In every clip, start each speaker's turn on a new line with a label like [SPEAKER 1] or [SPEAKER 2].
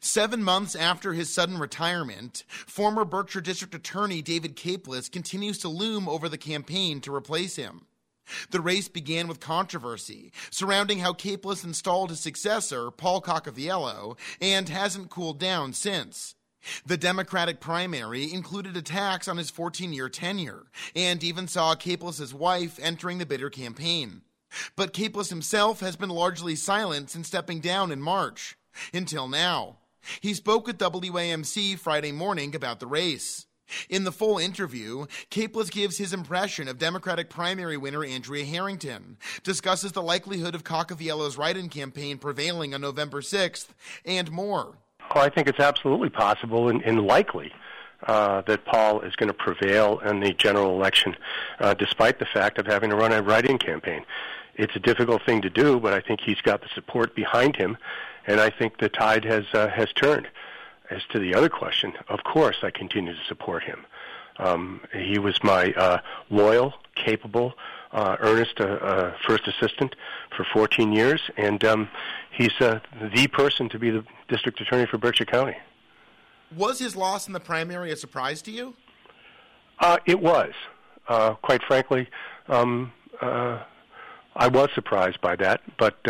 [SPEAKER 1] 7 months after his sudden retirement, former Berkshire District Attorney David Capeless continues to loom over the campaign to replace him. The race began with controversy surrounding how Capeless installed his successor, Paul Cocoviello, and hasn't cooled down since. The Democratic primary included attacks on his 14-year tenure and even saw Capeless's wife entering the bitter campaign. But Capeless himself has been largely silent since stepping down in March. Until now. He spoke with WAMC Friday morning about the race. In the full interview, Capeless gives his impression of Democratic primary winner Andrea Harrington, discusses the likelihood of Cocoviello's write-in campaign prevailing on November 6th, and more.
[SPEAKER 2] Oh, I think it's absolutely possible and likely that Paul is going to prevail in the general election, despite the fact of having to run a write-in campaign. It's a difficult thing to do, but I think he's got the support behind him, and I think the tide has turned. As to the other question, of course I continue to support him. He was my loyal, capable, earnest first assistant for 14 years, and he's the person to be the district attorney for Berkshire County.
[SPEAKER 1] Was his loss in the primary a surprise to you?
[SPEAKER 2] It was. Quite frankly, I was surprised by that, but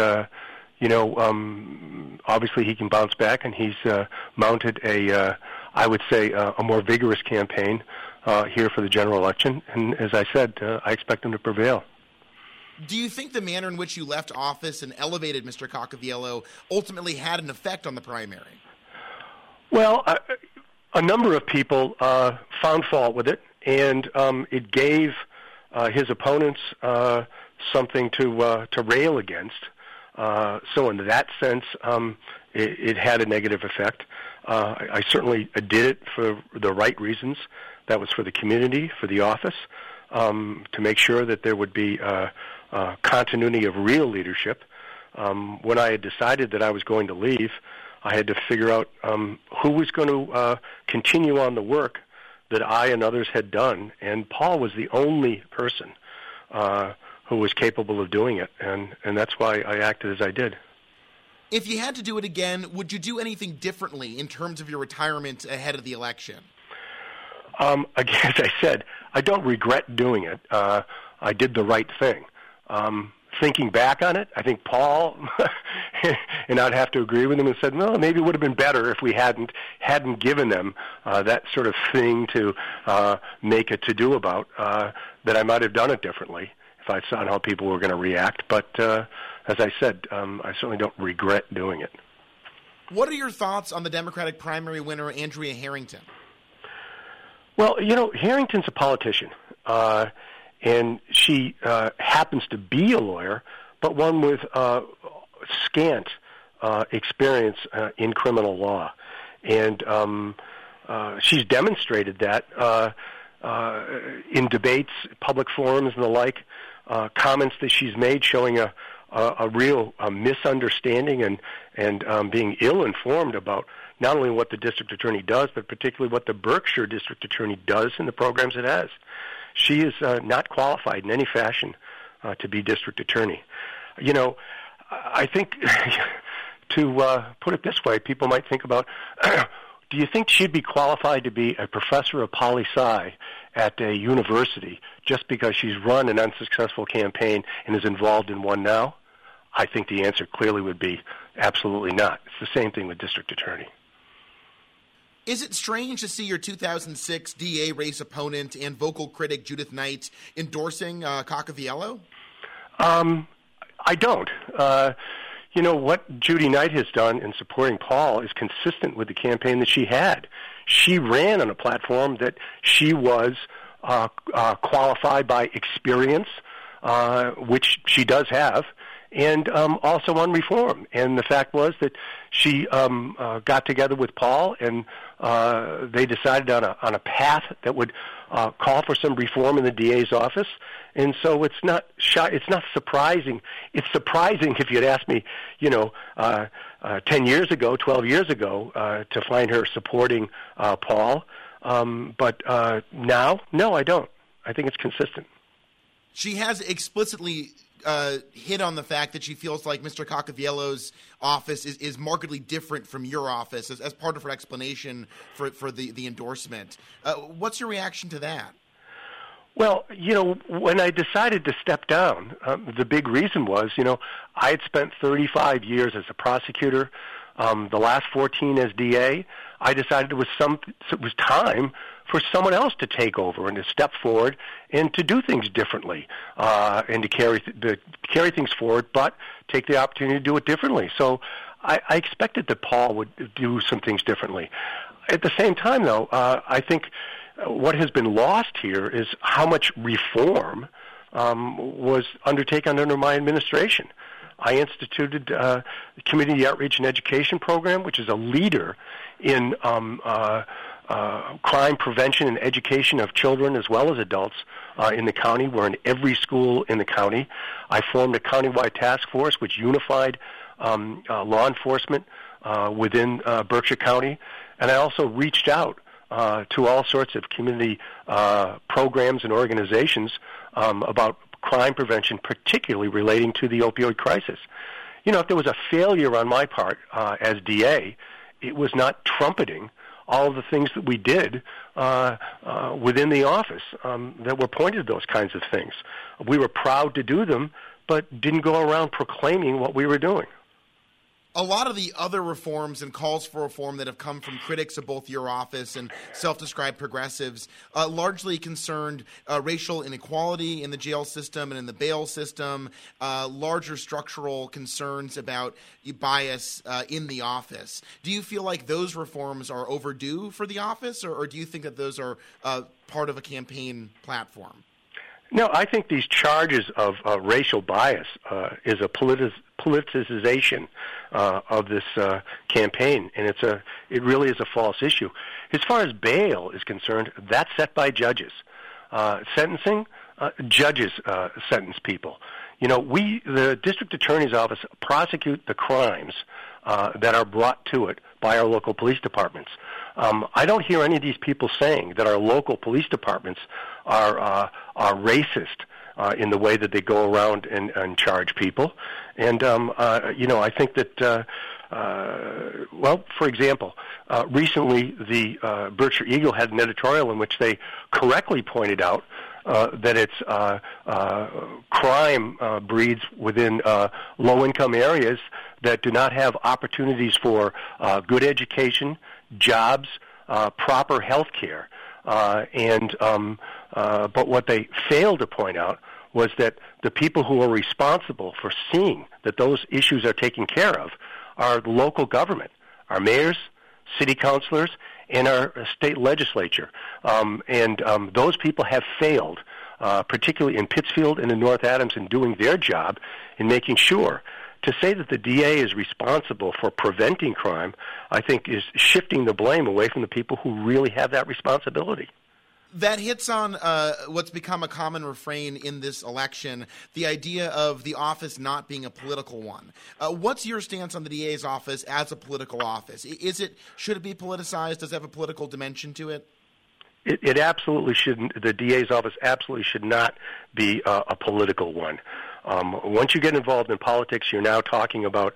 [SPEAKER 2] obviously he can bounce back, and he's mounted I would say, a more vigorous campaign here for the general election. And as I said, I expect him to prevail.
[SPEAKER 1] Do you think the manner in which you left office and elevated Mr. Cocoviello ultimately had an effect on the primary?
[SPEAKER 2] Well, a number of people found fault with it, and it gave his opponents something to rail against. So in that sense, it had a negative effect. I certainly did it for the right reasons. That was for the community, for the office, to make sure that there would be continuity of real leadership. When I had decided that I was going to leave, I had to figure out who was going to continue on the work that I and others had done, and Paul was the only person who was capable of doing it, and that's why I acted as I did.
[SPEAKER 1] If you had to do it again, would you do anything differently in terms of your retirement ahead of the election?
[SPEAKER 2] Again, as I said, I don't regret doing it. I did the right thing. Thinking back on it, I think Paul, and I'd have to agree with him, and said, well, maybe it would have been better if we hadn't given them that sort of thing to make a to-do about, that I might have done it differently if I saw how people were going to react. But as I said, I certainly don't regret doing it.
[SPEAKER 1] What are your thoughts on the Democratic primary winner, Andrea Harrington?
[SPEAKER 2] Well, Harrington's a politician, and she happens to be a lawyer, but one with scant experience in criminal law. And she's demonstrated that in debates, public forums, and the like, comments that she's made showing a real misunderstanding and being ill-informed about not only what the district attorney does, but particularly what the Berkshire district attorney does in the programs it has. She is not qualified in any fashion to be district attorney. I think to put it this way, people might think about, do you think she'd be qualified to be a professor of poli-sci at a university just because she's run an unsuccessful campaign and is involved in one now? I think the answer clearly would be absolutely not. It's the same thing with district attorney.
[SPEAKER 1] Is it strange to see your 2006 DA race opponent and vocal critic Judith Knight endorsing Cocoviello?
[SPEAKER 2] I don't. What Judy Knight has done in supporting Paul is consistent with the campaign that she had. She ran on a platform that she was qualified by experience, which she does have, and also on reform. And the fact was that she got together with Paul, and they decided on a path that would call for some reform in the DA's office. And so it's not surprising. It's surprising if you'd asked me, 10 years ago, 12 years ago, to find her supporting Paul. But now, no, I don't. I think it's consistent.
[SPEAKER 1] She has explicitly hit on the fact that she feels like Mr. Cacaviello's office is markedly different from your office as part of her explanation for the endorsement. What's your reaction to that?
[SPEAKER 2] Well, when I decided to step down, the big reason was, I had spent 35 years as a prosecutor, the last 14 as DA. I decided it was time for someone else to take over and to step forward and to do things differently, and to carry things forward, but take the opportunity to do it differently. So I expected that Paul would do some things differently. At the same time, though, I think what has been lost here is how much reform was undertaken under my administration. I instituted the Community Outreach and Education Program, which is a leader in crime prevention and education of children as well as adults in the county. We're in every school in the county. I formed a countywide task force which unified law enforcement within Berkshire County. And I also reached out to all sorts of community programs and organizations about crime prevention, particularly relating to the opioid crisis. If there was a failure on my part as DA, it was not trumpeting all of the things that we did within the office that were pointed to those kinds of things. We were proud to do them, but didn't go around proclaiming what we were doing.
[SPEAKER 1] A lot of the other reforms and calls for reform that have come from critics of both your office and self-described progressives largely concerned racial inequality in the jail system and in the bail system, larger structural concerns about bias in the office. Do you feel like those reforms are overdue for the office, or do you think that those are part of a campaign platform?
[SPEAKER 2] No, I think these charges of racial bias is a politicization of this campaign, and it really is a false issue. As far as bail is concerned, that's set by judges. Sentencing, judges sentence people. The district attorney's office prosecute the crimes that are brought to it by our local police departments. I don't hear any of these people saying that our local police departments are racist in the way that they go around and charge people. And, I think that, for example, recently the Berkshire Eagle had an editorial in which they correctly pointed out that its crime breeds within low-income areas that do not have opportunities for good education, jobs, proper health care. But what they failed to point out was that the people who are responsible for seeing that those issues are taken care of are the local government, our mayors, city councilors, and our state legislature. Those people have failed, particularly in Pittsfield and in North Adams, in doing their job in making sure. To say that the DA is responsible for preventing crime, I think, is shifting the blame away from the people who really have that responsibility.
[SPEAKER 1] That hits on what's become a common refrain in this election, the idea of the office not being a political one. What's your stance on the DA's office as a political office? Should it be politicized? Does it have a political dimension to it?
[SPEAKER 2] It absolutely shouldn't. The DA's office absolutely should not be a political one. Once you get involved in politics, you're now talking about,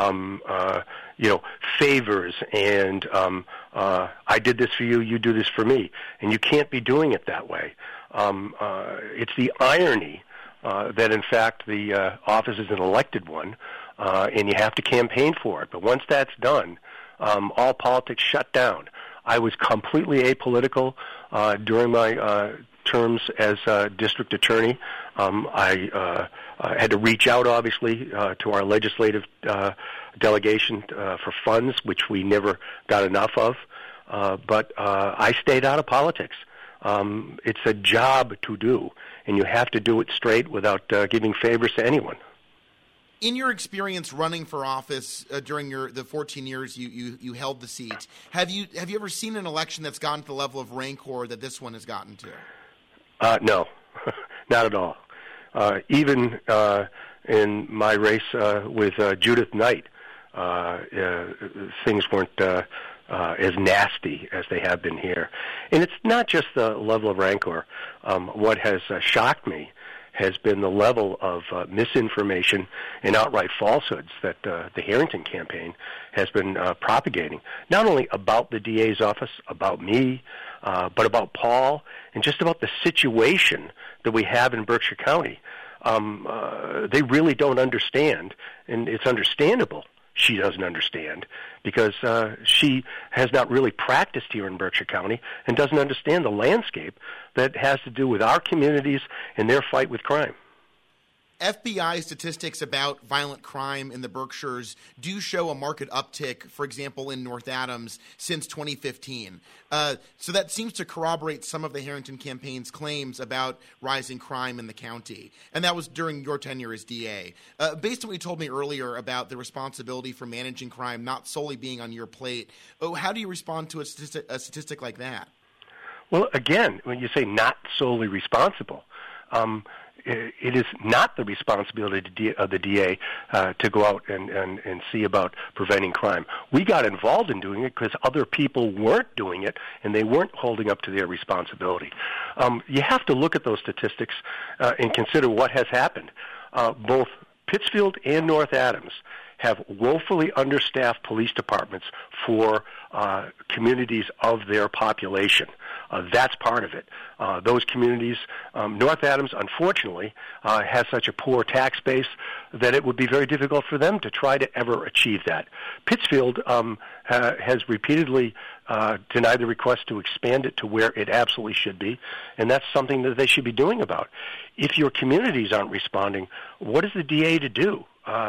[SPEAKER 2] favors and I did this for you, you do this for me. And you can't be doing it that way. It's the irony that, in fact, the office is an elected one, and you have to campaign for it. But once that's done, all politics shut down. I was completely apolitical during my terms as district attorney. I had to reach out, obviously, to our legislative delegation for funds, which we never got enough of. But I stayed out of politics. It's a job to do, and you have to do it straight without giving favors to anyone.
[SPEAKER 1] In your experience running for office during the 14 years you held the seat, have you ever seen an election that's gotten to the level of rancor that this one has gotten to?
[SPEAKER 2] No, not at all. Even in my race with Judith Knight, things weren't as nasty as they have been here. And it's not just the level of rancor. What has shocked me has been the level of misinformation and outright falsehoods that the Harrington campaign has been propagating, not only about the DA's office, about me, but about Paul, and just about the situation that we have in Berkshire County. They really don't understand, and it's understandable she doesn't understand, because she has not really practiced here in Berkshire County and doesn't understand the landscape that has to do with our communities and their fight with crime.
[SPEAKER 1] FBI statistics about violent crime in the Berkshires do show a marked uptick, for example, in North Adams since 2015. So that seems to corroborate some of the Harrington campaign's claims about rising crime in the county. And that was during your tenure as DA. Based on what you told me earlier about the responsibility for managing crime not solely being on your plate, how do you respond to a statistic like that?
[SPEAKER 2] Well, again, when you say not solely responsible, it is not the responsibility of the DA to go out and see about preventing crime. We got involved in doing it because other people weren't doing it, and they weren't holding up to their responsibility. You have to look at those statistics and consider what has happened. Both Pittsfield and North Adams have woefully understaffed police departments for communities of their population. That's part of it. Those communities, North Adams, unfortunately, has such a poor tax base that it would be very difficult for them to try to ever achieve that. Pittsfield has repeatedly denied the request to expand it to where it absolutely should be, and that's something that they should be doing about. If your communities aren't responding, what is the DA to do?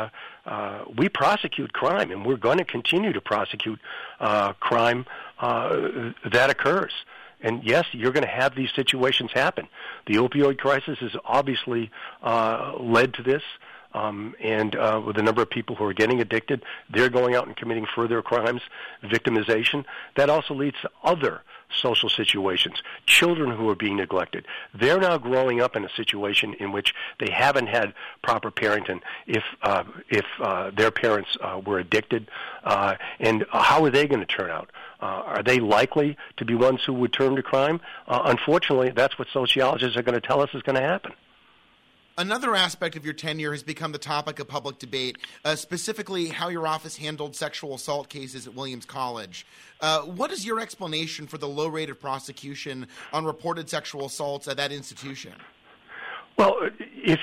[SPEAKER 2] We prosecute crime, and we're going to continue to prosecute crime that occurs. And yes, you're going to have these situations happen. The opioid crisis has obviously led to this, and with the number of people who are getting addicted, they're going out and committing further crimes, victimization. That also leads to other social situations, children who are being neglected. They're now growing up in a situation in which they haven't had proper parenting if their parents were addicted, and how are they going to turn out? Are they likely to be ones who would turn to crime? Unfortunately, that's what sociologists are going to tell us is going to happen.
[SPEAKER 1] Another aspect of your tenure has become the topic of public debate, specifically how your office handled sexual assault cases at Williams College. What is your explanation for the low rate of prosecution on reported sexual assaults at that institution?
[SPEAKER 2] Well, if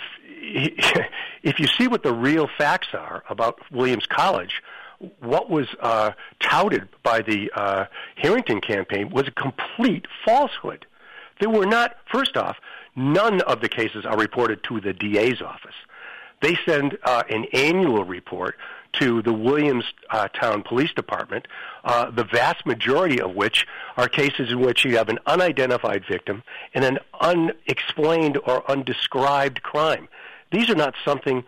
[SPEAKER 2] you see what the real facts are about Williams College, what was touted by the Harrington campaign was a complete falsehood. There were not, first off, none of the cases are reported to the DA's office. They send an annual report to the Williamstown Police Department, the vast majority of which are cases in which you have an unidentified victim and an unexplained or undescribed crime. These are not something,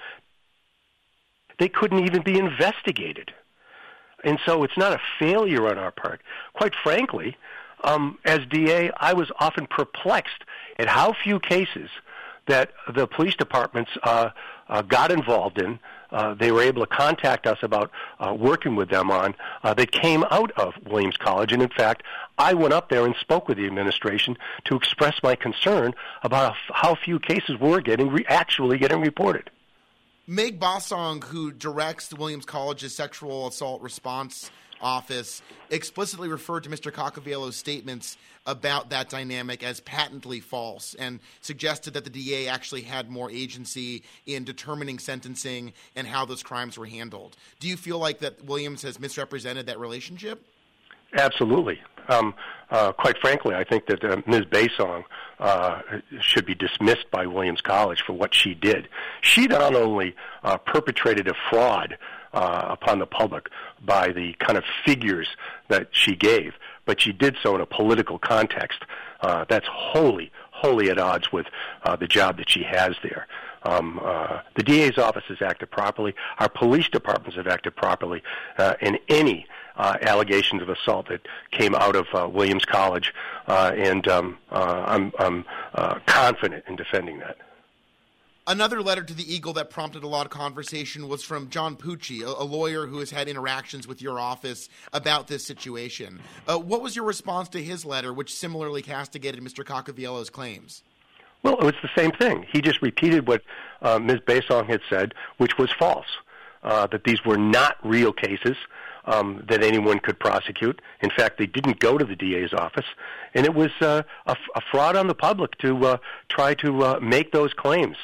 [SPEAKER 2] they couldn't even be investigated. And so it's not a failure on our part. Quite frankly, as DA, I was often perplexed at how few cases that the police departments got involved in. They were able to contact us about working with them on that came out of Williams College. And in fact, I went up there and spoke with the administration to express my concern about how few cases were actually getting reported.
[SPEAKER 1] Meg Bossong, who directs the Williams College's sexual assault response office, explicitly referred to Mr. Caccaviello's statements about that dynamic as patently false and suggested that the DA actually had more agency in determining sentencing and how those crimes were handled. Do you feel like that Williams has misrepresented that relationship?
[SPEAKER 2] Absolutely. Quite frankly, I think that Ms. Bossong should be dismissed by Williams College for what she did. She not only perpetrated a fraud upon the public by the kind of figures that she gave, but she did so in a political context that's wholly at odds with the job that she has there. The DA's office has acted properly. Our police departments have acted properly. And any allegations of assault that came out of Williams College, and I'm confident in defending that.
[SPEAKER 1] Another letter to the Eagle that prompted a lot of conversation was from John Pucci, a lawyer who has had interactions with your office about this situation. What was your response to his letter, which similarly castigated Mr. Caccaviello's claims?
[SPEAKER 2] Well, it was the same thing. He just repeated what Ms. Basong had said, which was false, that these were not real cases that anyone could prosecute. In fact, they didn't go to the DA's office, and it was a fraud on the public to try to make those claims.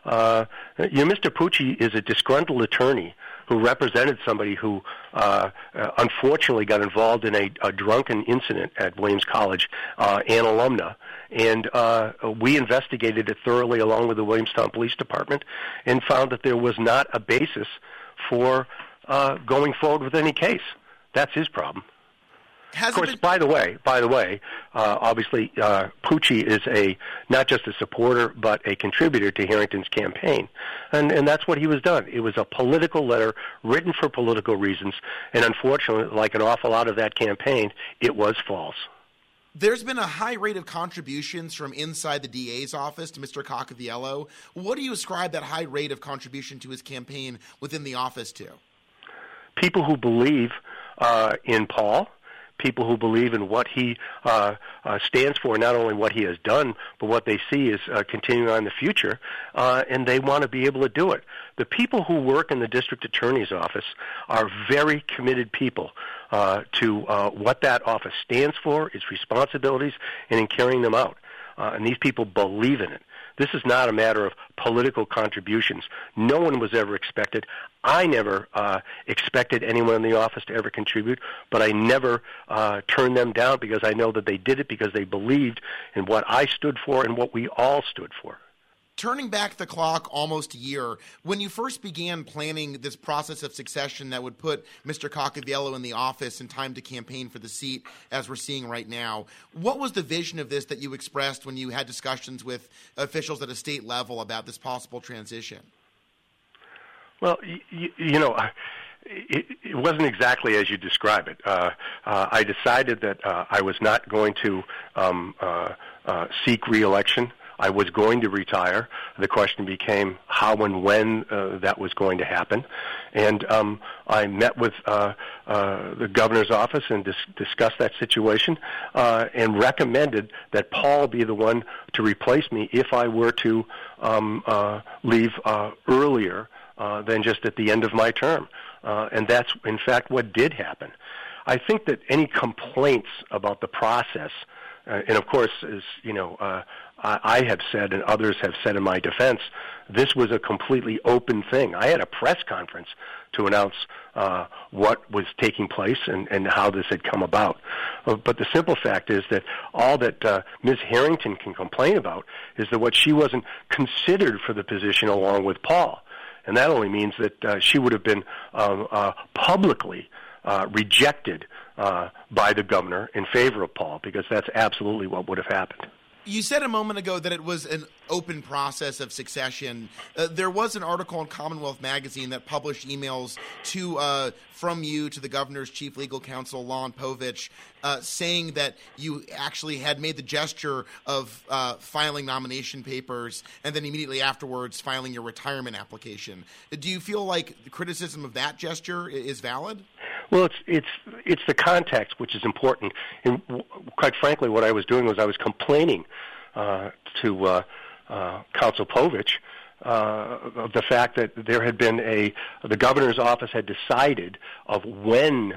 [SPEAKER 2] Mr. Pucci is a disgruntled attorney who represented somebody who unfortunately got involved in a drunken incident at Williams College, an alumna. And we investigated it thoroughly along with the Williamstown Police Department and found that there was not a basis for going forward with any case. That's his problem. Of course, by the way, obviously, Pucci is not just a supporter, but a contributor to Harrington's campaign. And that's what he was done. It was a political letter written for political reasons, and unfortunately, like an awful lot of that campaign, it was false.
[SPEAKER 1] There's been a high rate of contributions from inside the DA's office to Mr. Caccaviello. What do you ascribe that high rate of contribution to his campaign within the office to?
[SPEAKER 2] People who believe in Paul, people who believe in what he stands for, not only what he has done, but what they see is continuing on in the future, and they want to be able to do it. The people who work in the district attorney's office are very committed people to what that office stands for, its responsibilities, and in carrying them out. And these people believe in it. This is not a matter of political contributions. No one was ever expected. I never expected anyone in the office to ever contribute, but I never turned them down because I know that they did it because they believed in what I stood for and what we all stood for.
[SPEAKER 1] Turning back the clock almost a year, when you first began planning this process of succession that would put Mr. Caccaviello in the office in time to campaign for the seat, as we're seeing right now, what was the vision of this that you expressed when you had discussions with officials at a state level about this possible transition?
[SPEAKER 2] Well, it wasn't exactly as you describe it. I decided that I was not going to seek re-election. I was going to retire. The question became how and when that was going to happen. And I met with the governor's office and discussed that situation and recommended that Paul be the one to replace me if I were to leave earlier than just at the end of my term. And that's, in fact, what did happen. I think that any complaints about the process, and of course, as I have said and others have said in my defense, this was a completely open thing. I had a press conference to announce what was taking place and how this had come about. But the simple fact is that all that Ms. Harrington can complain about is that what she wasn't considered for the position along with Paul. And that only means that she would have been publicly rejected by the governor in favor of Paul, because that's absolutely what would have happened.
[SPEAKER 1] You said a moment ago that it was an open process of succession. There was an article in Commonwealth Magazine that published emails from you to the governor's chief legal counsel, Lon Povich, saying that you actually had made the gesture of filing nomination papers and then immediately afterwards filing your retirement application. Do you feel like the criticism of that gesture is valid?
[SPEAKER 2] Well, it's the context which is important. And quite frankly, what I was doing was I was complaining to Counsel Povich of the fact that there had been the governor's office had decided of when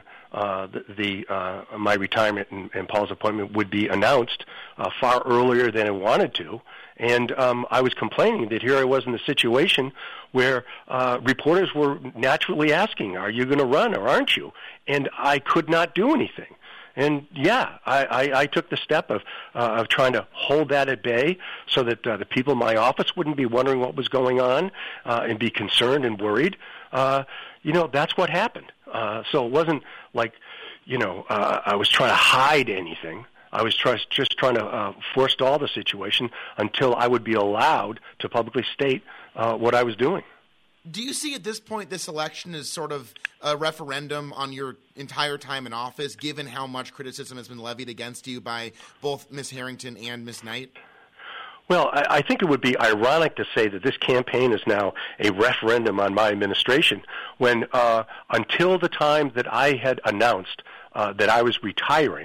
[SPEAKER 2] my retirement and Paul's appointment would be announced far earlier than it wanted to. And I was complaining that here I was in a situation where reporters were naturally asking, are you going to run or aren't you? And I could not do anything. And yeah, I took the step of trying to hold that at bay so that the people in my office wouldn't be wondering what was going on and be concerned and worried. That's what happened. So it wasn't like, I was trying to hide anything. I was just trying to forestall the situation until I would be allowed to publicly state what I was doing.
[SPEAKER 1] Do you see at this point this election as sort of a referendum on your entire time in office, given how much criticism has been levied against you by both Ms. Harrington and Ms. Knight?
[SPEAKER 2] Well, I think it would be ironic to say that this campaign is now a referendum on my administration when until the time that I had announced that I was retiring,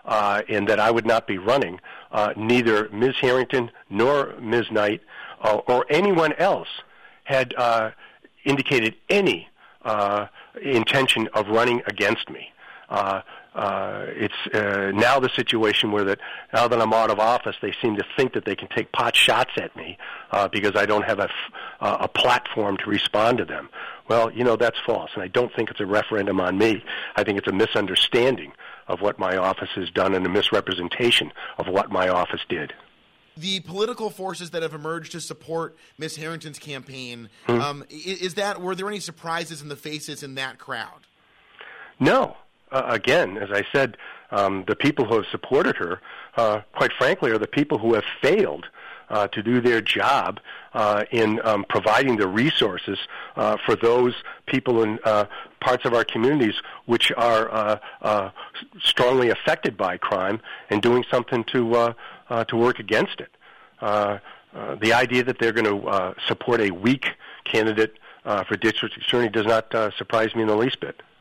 [SPEAKER 2] and that I would not be running, neither Ms. Harrington nor Ms. Knight or anyone else had indicated any intention of running against me. It's now the situation where that now that I'm out of office, they seem to think that they can take pot shots at me because I don't have a platform to respond to them. Well, that's false, and I don't think it's a referendum on me. I think it's a misunderstanding of what my office has done and a misrepresentation of what my office did.
[SPEAKER 1] The political forces that have emerged to support Ms. Harrington's campaign, were there any surprises in the faces in that crowd?
[SPEAKER 2] No. Again, as I said, the people who have supported her, quite frankly, are the people who have failed to do their job in providing the resources for those people in parts of our communities which are strongly affected by crime and doing something to work against it. The idea that they're going to support a weak candidate for district attorney does not surprise me in the least bit.